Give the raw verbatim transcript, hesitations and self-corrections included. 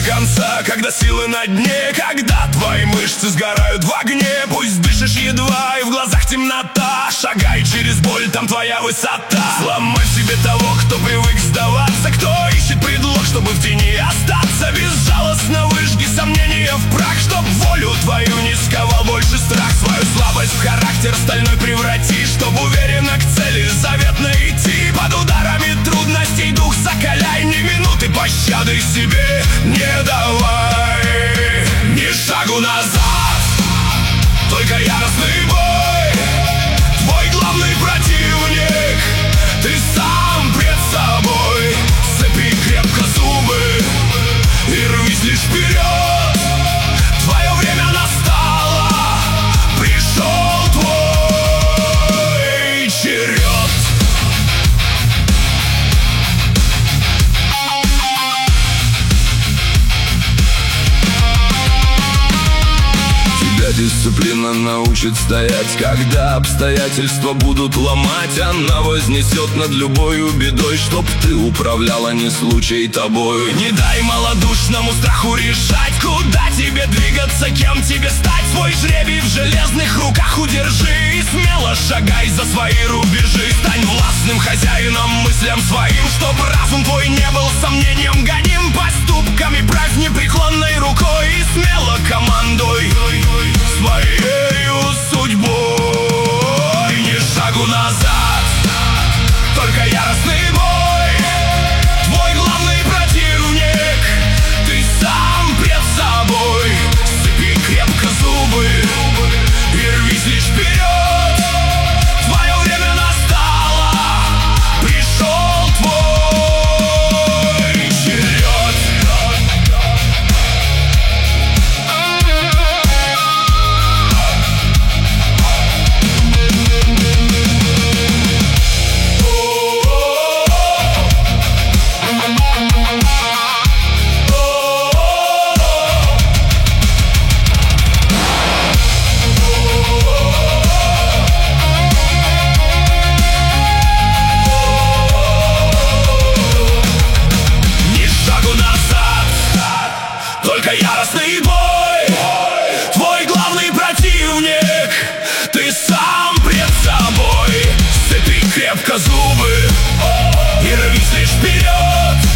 конца, когда силы на дне, когда твои мышцы сгорают в огне. Пусть дышишь едва и в глазах темнота, шагай через боль, там твоя высота. Сломай в себе того, кто привык сдаваться, кто ищет предлог, чтобы в тени остаться. Безжалостно выжги сомнения в прах, чтоб волю твою не сковал больше страх. Свою слабость в характер стальной преврати, чтоб уверенно к цели заветно идти. Под ударами трудностей дух закаляй, ни минуты пощады себе не давай. Ни шагу назад, только яростный бой. Твой главный противник, ты сам пред собой. Сцепи крепко зубы и рвись лишь вперед. Твое время настало, пришел твой черед. Дисциплина научит стоять, когда обстоятельства будут ломать. Она вознесет над любою бедой, чтоб ты управляла не случай тобой. Не дай малодушному страху решать, куда тебе двигаться, кем тебе стать. Свой жребий в железных руках удержи и смело шагай за свои рубежи. Стань властным хозяином мыслям своим, чтоб разум твой не был сомнением гоним. Поступками правь непреклонной рукой и смело командуй своею судьбой. Ни шагу назад, только яростный бой. Твой главный противник, ты сам пред собой. Сцепи крепко зубы и рвись лишь вперед. Твое время настало, пришел твой черед. Только яростный бой. Твой главный противник, ты сам пред собой. Сцепи крепко зубы и рвись лишь вперед.